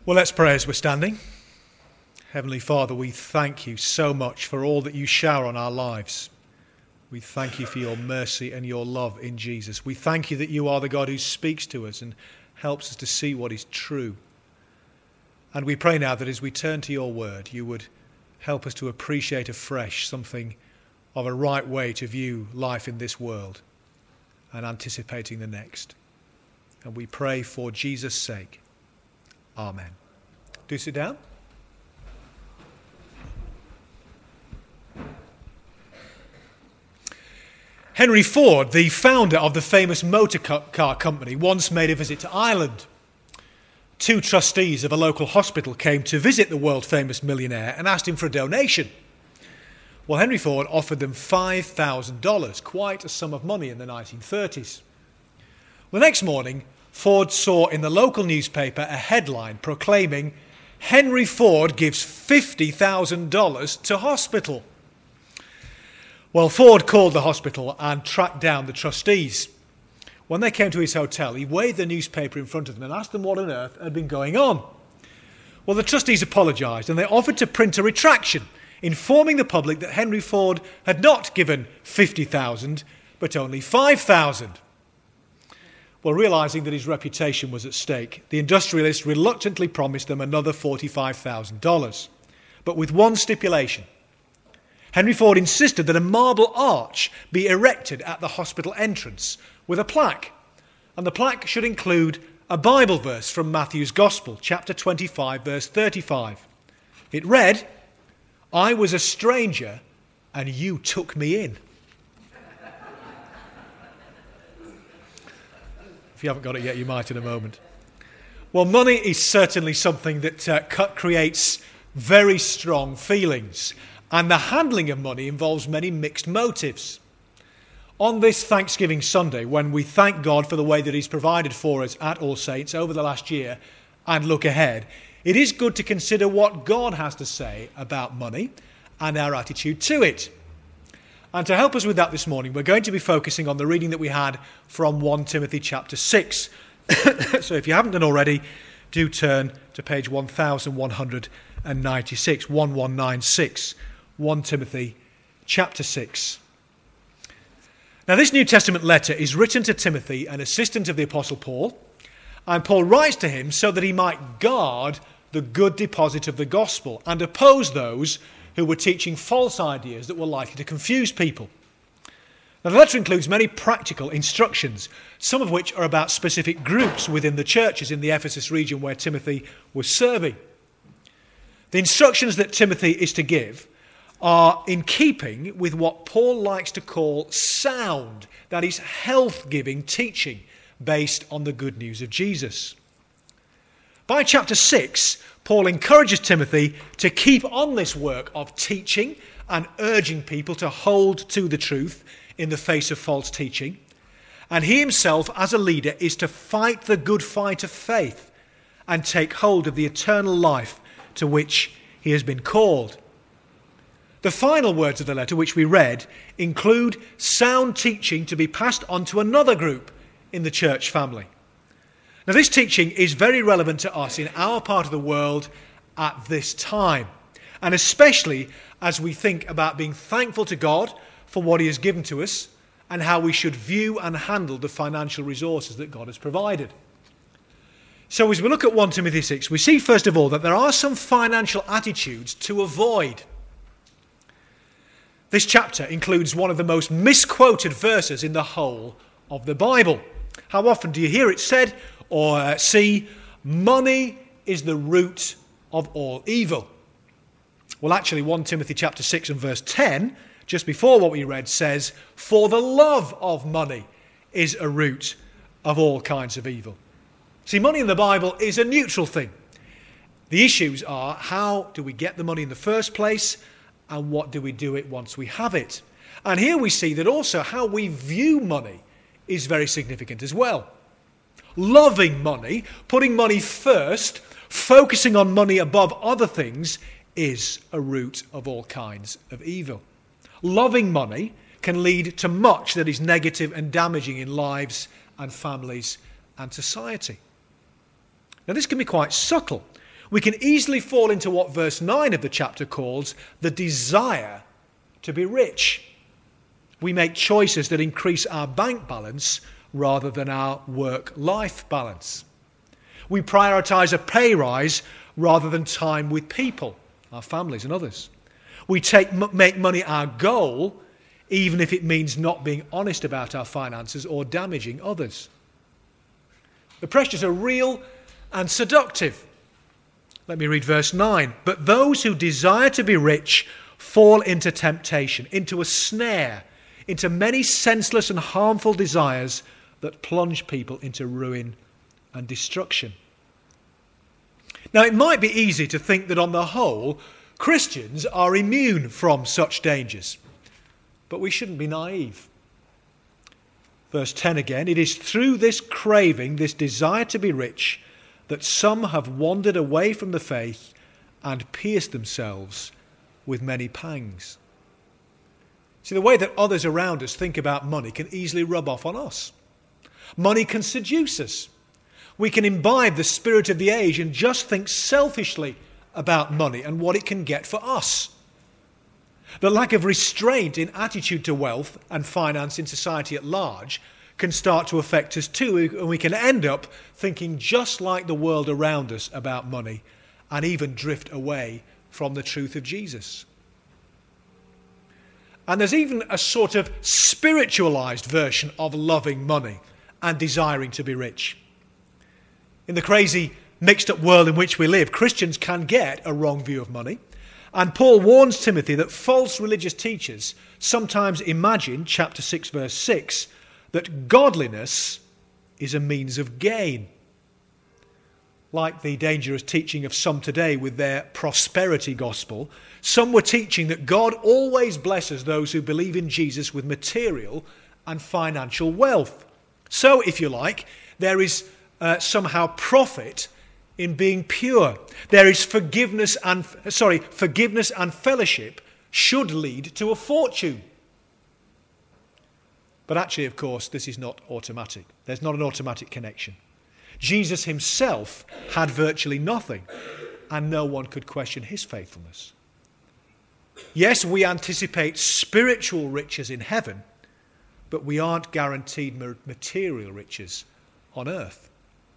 Well, let's pray as we're standing. Heavenly Father, we thank you so much for all that you shower on our lives. We thank you for your mercy and your love in Jesus. We thank you that you are the God who speaks to us and helps us to see what is true. And we pray now that as we turn to your word, you would help us to appreciate afresh something of a right way to view life in this world and anticipating the next. And we pray for Jesus' sake. Amen. Do sit down. Henry Ford, the founder of the famous motor car company, once made a visit to Ireland. Two trustees of a local hospital came to visit the world-famous millionaire and asked him for a donation. Well, Henry Ford offered them $5,000, quite a sum of money in the 1930s. The next morning, Ford saw in the local newspaper a headline proclaiming, "Henry Ford gives $50,000 to hospital." Well, Ford called the hospital and tracked down the trustees. When they came to his hotel, he waved the newspaper in front of them and asked them what on earth had been going on. Well, the trustees apologised and they offered to print a retraction, informing the public that Henry Ford had not given $50,000, but only $5,000. Well, realising that his reputation was at stake, the industrialist reluctantly promised them another $45,000, but with one stipulation. Henry Ford insisted that a marble arch be erected at the hospital entrance with a plaque, and the plaque should include a Bible verse from Matthew's Gospel, chapter 25, verse 35. It read, "I was a stranger and you took me in." If you haven't got it yet, you might in a moment. Well, money is certainly something that creates very strong feelings. And the handling of money involves many mixed motives. On this Thanksgiving Sunday, when we thank God for the way that he's provided for us at All Saints over the last year and look ahead, it is good to consider what God has to say about money and our attitude to it. And to help us with that this morning, we're going to be focusing on the reading that we had from 1 Timothy chapter 6. So if you haven't done already, do turn to page 1196, 1196, 1 Timothy chapter 6. Now this New Testament letter is written to Timothy, an assistant of the Apostle Paul, and Paul writes to him so that he might guard the good deposit of the gospel and oppose those who were teaching false ideas that were likely to confuse people. Now, the letter includes many practical instructions, some of which are about specific groups within the churches in the Ephesus region where Timothy was serving. The instructions that Timothy is to give are in keeping with what Paul likes to call sound, that is, health-giving teaching based on the good news of Jesus. By chapter 6, Paul encourages Timothy to keep on this work of teaching and urging people to hold to the truth in the face of false teaching. And he himself, as a leader, is to fight the good fight of faith and take hold of the eternal life to which he has been called. The final words of the letter, which we read, include sound teaching to be passed on to another group in the church family. Now, this teaching is very relevant to us in our part of the world at this time, and especially as we think about being thankful to God for what he has given to us and how we should view and handle the financial resources that God has provided. So as we look at 1 Timothy 6, we see first of all that there are some financial attitudes to avoid. This chapter includes one of the most misquoted verses in the whole of the Bible. How often do you hear it said or see, "Money is the root of all evil"? Well, actually, 1 Timothy chapter 6 and verse 10, just before what we read, says, "For the love of money is a root of all kinds of evil." See, money in the Bible is a neutral thing. The issues are, how do we get the money in the first place, and what do we do it once we have it? And here we see that also how we view money is very significant as well. Loving money, putting money first, focusing on money above other things, is a root of all kinds of evil. Loving money can lead to much that is negative and damaging in lives and families and society. Now, this can be quite subtle. we can easily fall into what verse 9 of the chapter calls the desire to be rich. We make choices that increase our bank balance rather than our work-life balance. We prioritise a pay rise rather than time with people, our families and others. We make money our goal, even if it means not being honest about our finances or damaging others. The pressures are real and seductive. Let me read verse 9. But those who desire to be rich fall into temptation, into a snare, into many senseless and harmful desires that plunge people into ruin and destruction. Now, it might be easy to think that on the whole, Christians are immune from such dangers. But we shouldn't be naive. Verse 10 again, it is through this craving, this desire to be rich, that some have wandered away from the faith and pierced themselves with many pangs. See, the way that others around us think about money can easily rub off on us. Money can seduce us. We can imbibe the spirit of the age and just think selfishly about money and what it can get for us. The lack of restraint in attitude to wealth and finance in society at large can start to affect us too, and we can end up thinking just like the world around us about money and even drift away from the truth of Jesus. And there's even a sort of spiritualized version of loving money and desiring to be rich. In the crazy, mixed-up world in which we live, Christians can get a wrong view of money. And Paul warns Timothy that false religious teachers sometimes imagine, chapter 6, verse 6, that godliness is a means of gain. Like the dangerous teaching of some today with their prosperity gospel, some were teaching that God always blesses those who believe in Jesus with material and financial wealth. So, if you like, there is somehow profit in being pure. There is forgiveness and fellowship should lead to a fortune. But actually, of course, this is not automatic. There's not an automatic connection. Jesus himself had virtually nothing, and no one could question his faithfulness. Yes, we anticipate spiritual riches in heaven, but we aren't guaranteed material riches on earth.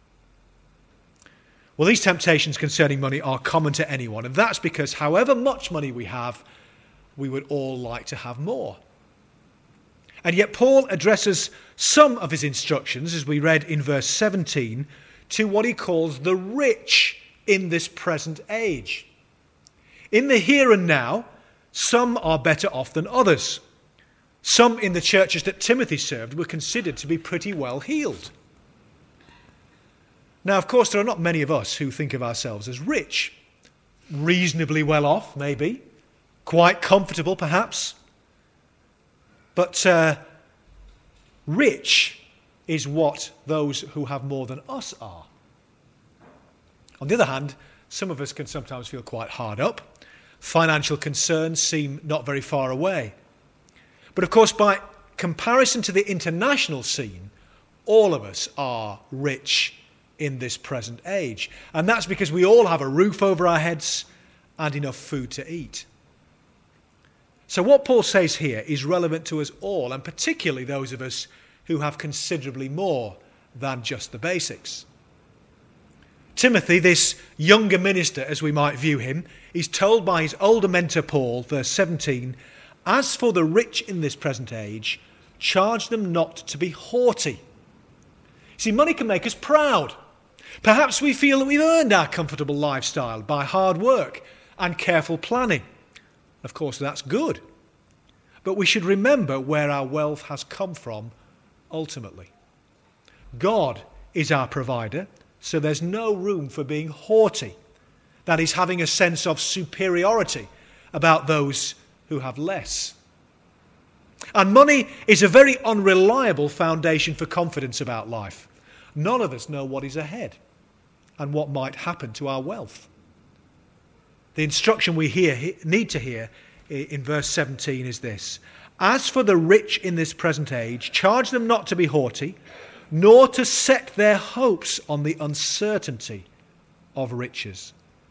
Well, these temptations concerning money are common to anyone, and that's because however much money we have, we would all like to have more. And yet Paul addresses some of his instructions, as we read in verse 17, to what he calls the rich in this present age. In the here and now, some are better off than others. Some in the churches that Timothy served were considered to be pretty well heeled. Now, of course, there are not many of us who think of ourselves as rich. Reasonably well off, maybe. Quite comfortable, perhaps. But rich is what those who have more than us are. On the other hand, some of us can sometimes feel quite hard up. Financial concerns seem not very far away. But of course, by comparison to the international scene, all of us are rich in this present age. And that's because we all have a roof over our heads and enough food to eat. So what Paul says here is relevant to us all, and particularly those of us who have considerably more than just the basics. Timothy, this younger minister, as we might view him, is told by his older mentor Paul, verse 17, "As for the rich in this present age, charge them not to be haughty." See, money can make us proud. Perhaps we feel that we've earned our comfortable lifestyle by hard work and careful planning. Of course, that's good. But we should remember where our wealth has come from ultimately. God is our provider, so there's no room for being haughty. That is, having a sense of superiority about those who have less. And money is a very unreliable foundation for confidence about life. None of us know what is ahead and what might happen to our wealth. The instruction we need to hear in verse 17 is this: "As for the rich in this present age, charge them not to be haughty, nor to set their hopes on the uncertainty of riches."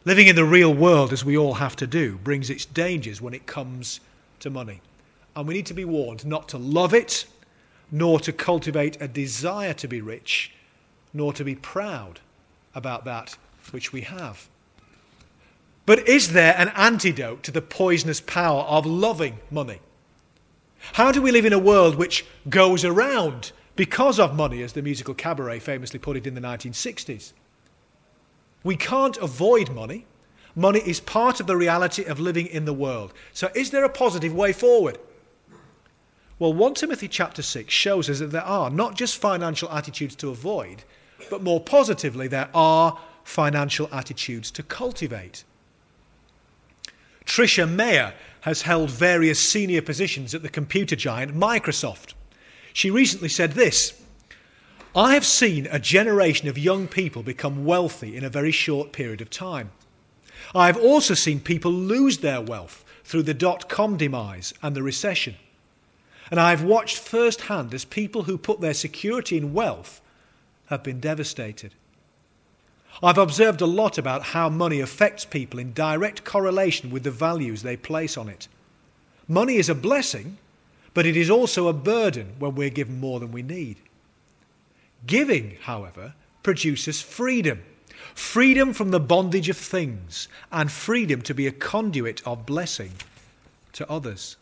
Living in the real world, as we all have to do, brings its dangers when it comes to money. And we need to be warned not to love it, nor to cultivate a desire to be rich, nor to be proud about that which we have. But is there an antidote to the poisonous power of loving money? How do we live in a world which goes around because of money, as the musical Cabaret famously put it in the 1960s? We can't avoid money. Money is part of the reality of living in the world. So is there a positive way forward? Well, 1 Timothy chapter 6 shows us that there are not just financial attitudes to avoid, but more positively, there are financial attitudes to cultivate. Tricia Mayer has held various senior positions at the computer giant Microsoft. She recently said this: "I have seen a generation of young people become wealthy in a very short period of time. I have also seen people lose their wealth through the dot-com demise and the recession. And I have watched firsthand as people who put their security in wealth have been devastated. I've observed a lot about how money affects people in direct correlation with the values they place on it. Money is a blessing, but it is also a burden when we're given more than we need. Giving, however, produces freedom. Freedom from the bondage of things and freedom to be a conduit of blessing to others."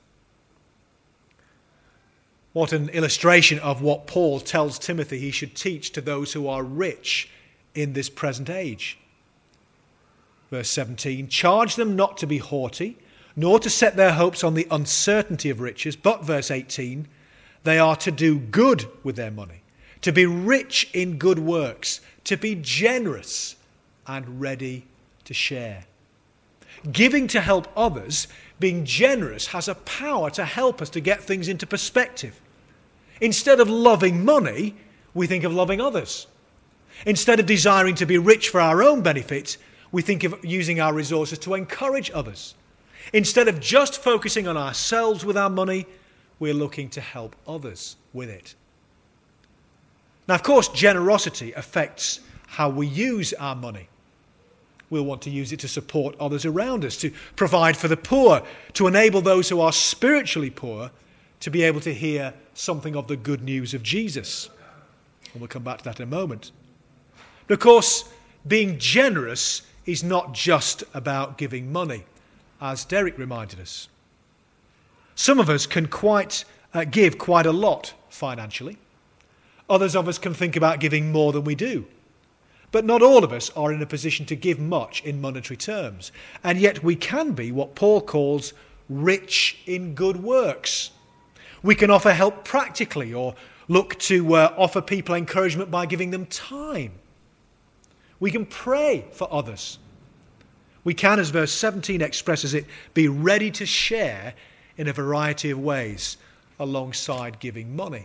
What an illustration of what Paul tells Timothy he should teach to those who are rich in this present age. Verse 17, "Charge them not to be haughty, nor to set their hopes on the uncertainty of riches," but verse 18, "they are to do good with their money, to be rich in good works, to be generous and ready to share." Giving to help others, being generous, has a power to help us to get things into perspective. Instead of loving money, we think of loving others. Instead of desiring to be rich for our own benefit, we think of using our resources to encourage others. Instead of just focusing on ourselves with our money, we're looking to help others with it. Now, of course, generosity affects how we use our money. We'll want to use it to support others around us, to provide for the poor, to enable those who are spiritually poor to be able to hear something of the good news of Jesus. And we'll come back to that in a moment. But of course, being generous is not just about giving money, as Derek reminded us. Some of us can give quite a lot financially. Others of us can think about giving more than we do. But not all of us are in a position to give much in monetary terms. And yet we can be what Paul calls rich in good works. We can offer help practically, or look to offer people encouragement by giving them time. We can pray for others. We can, as verse 17 expresses it, be ready to share in a variety of ways alongside giving money.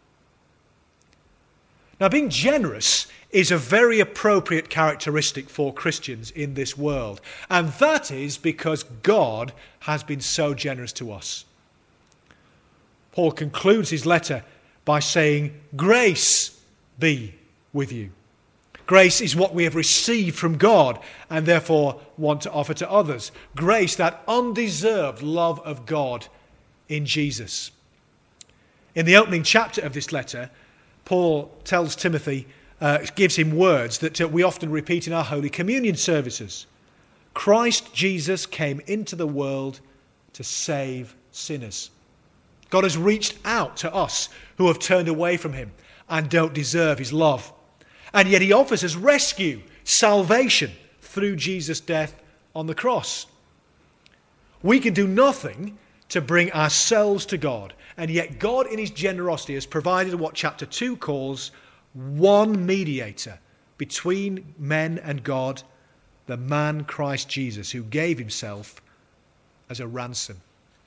Now, being generous is a very appropriate characteristic for Christians in this world. And that is because God has been so generous to us. Paul concludes his letter by saying, "Grace be with you." Grace is what we have received from God and therefore want to offer to others. Grace, that undeserved love of God in Jesus. In the opening chapter of this letter, Paul tells Timothy, gives him words that we often repeat in our Holy Communion services. Christ Jesus came into the world to save sinners. God has reached out to us who have turned away from him and don't deserve his love. And yet he offers us rescue, salvation through Jesus' death on the cross. We can do nothing to bring ourselves to God. And yet God in his generosity has provided what chapter 2 calls one mediator between men and God, the man Christ Jesus, who gave himself as a ransom.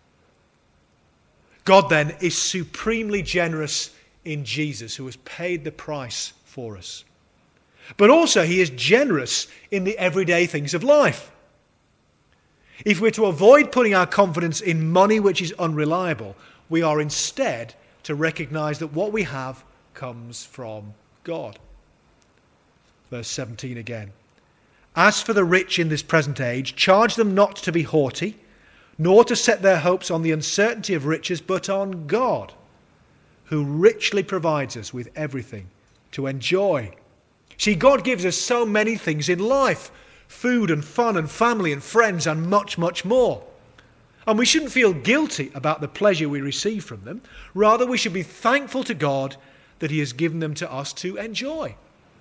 God then is supremely generous in Jesus, who has paid the price for us. But also he is generous in the everyday things of life. If we're to avoid putting our confidence in money which is unreliable, we are instead to recognize that what we have comes from God. Verse 17 again. As for the rich in this present age, charge them not to be haughty, nor to set their hopes on the uncertainty of riches, but on God, who richly provides us with everything to enjoy. See, God gives us so many things in life: food and fun and family and friends and much, much more. And we shouldn't feel guilty about the pleasure we receive from them. Rather, we should be thankful to God that he has given them to us to enjoy.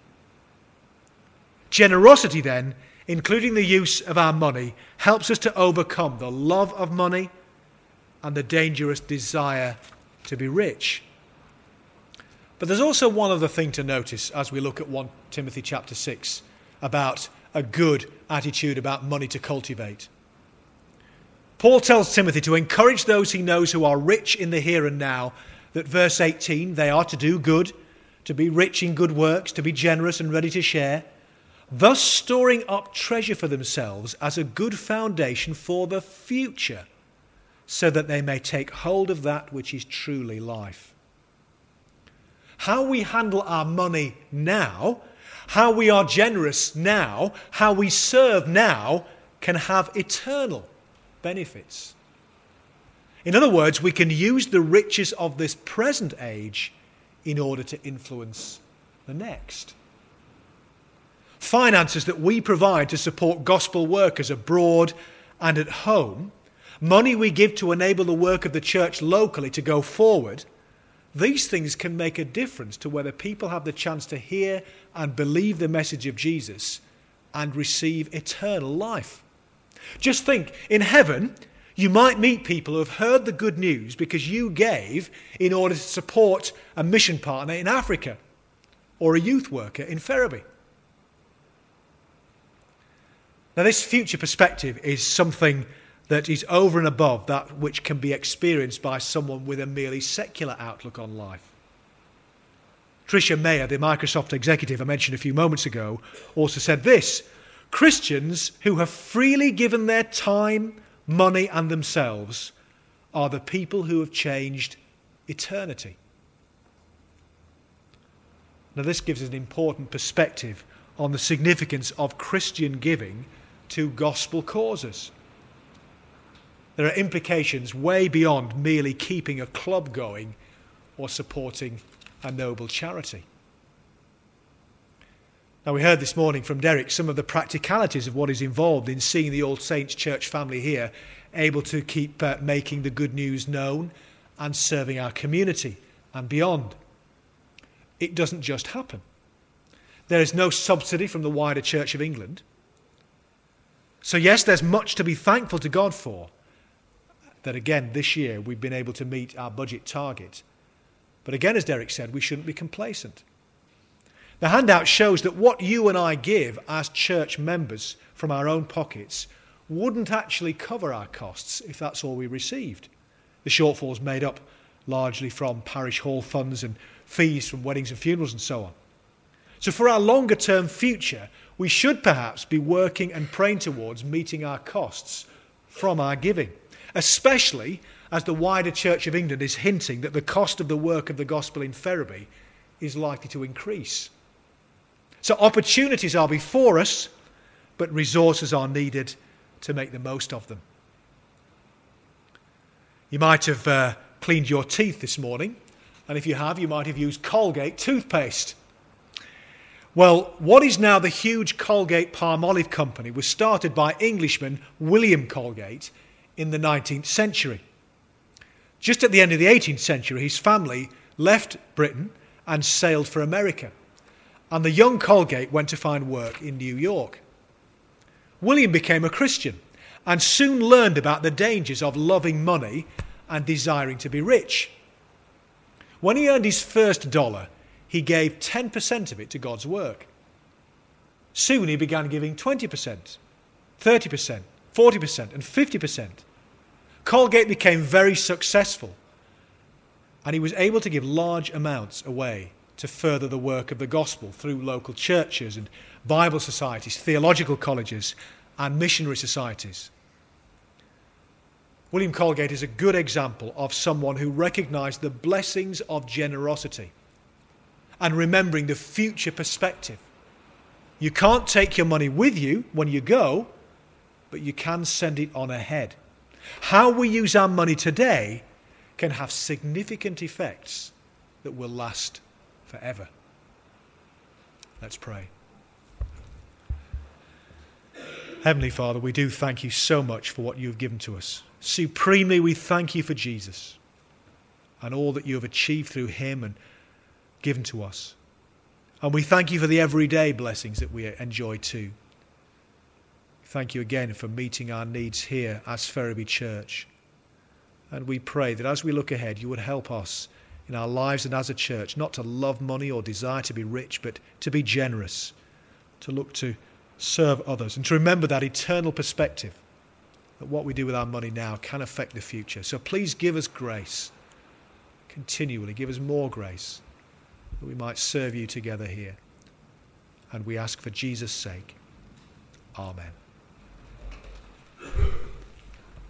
Generosity, then, including the use of our money, helps us to overcome the love of money and the dangerous desire to be rich. But there's also one other thing to notice as we look at 1 Timothy chapter 6 about a good attitude about money to cultivate. Paul tells Timothy to encourage those he knows who are rich in the here and now, that verse 18, they are to do good, to be rich in good works, to be generous and ready to share, thus storing up treasure for themselves as a good foundation for the future, so that they may take hold of that which is truly life. How we handle our money now, how we are generous now, how we serve now, can have eternal benefits. In other words, we can use the riches of this present age in order to influence the next. Finances that we provide to support gospel workers abroad and at home, money we give to enable the work of the church locally to go forward, these things can make a difference to whether people have the chance to hear and believe the message of Jesus and receive eternal life. Just think, in heaven, you might meet people who have heard the good news because you gave in order to support a mission partner in Africa or a youth worker in Ferriby. Now, this future perspective is something that is over and above that which can be experienced by someone with a merely secular outlook on life. Tricia Mayer, the Microsoft executive I mentioned a few moments ago, also said this: Christians who have freely given their time, money and themselves are the people who have changed eternity. Now, this gives us an important perspective on the significance of Christian giving to gospel causes. There are implications way beyond merely keeping a club going or supporting a noble charity. Now, we heard this morning from Derek some of the practicalities of what is involved in seeing the All Saints Church family here able to keep making the good news known and serving our community and beyond. It doesn't just happen. There is no subsidy from the wider Church of England. So yes, there's much to be thankful to God for, that again this year we've been able to meet our budget target. But again, as Derek said, we shouldn't be complacent. The handout shows that what you and I give as church members from our own pockets wouldn't actually cover our costs if that's all we received. The shortfall's made up largely from parish hall funds and fees from weddings and funerals and so on. So for our longer term future, we should perhaps be working and praying towards meeting our costs from our giving, especially as the wider Church of England is hinting that the cost of the work of the gospel in Ferriby is likely to increase. So opportunities are before us, but resources are needed to make the most of them. You might have cleaned your teeth this morning, and if you have, you might have used Colgate toothpaste. Well, what is now the huge Colgate-Palmolive company was started by Englishman William Colgate in the 19th century. Just at the end of the 18th century, his family left Britain and sailed for America, and the young Colgate went to find work in New York. William became a Christian and soon learned about the dangers of loving money and desiring to be rich. When he earned his first dollar, he gave 10% of it to God's work. Soon he began giving 20%, 30%, 40% and 50%. Colgate became very successful, and he was able to give large amounts away to further the work of the gospel through local churches and Bible societies, theological colleges and missionary societies. William Colgate is a good example of someone who recognized the blessings of generosity and remembering the future perspective. You can't take your money with you when you go, but you can send it on ahead. How we use our money today can have significant effects that will last forever. Let's pray. Heavenly Father, we do thank you so much for what you have given to us. Supremely, we thank you for Jesus and all that you have achieved through him and given to us. And we thank you for the everyday blessings that we enjoy too. Thank you again for meeting our needs here as Ferriby Church. And we pray that as we look ahead, you would help us in our lives and as a church not to love money or desire to be rich, but to be generous, to look to serve others, and to remember that eternal perspective, that what we do with our money now can affect the future. So please give us grace, continually give us more grace, that we might serve you together here. And we ask for Jesus' sake. Amen.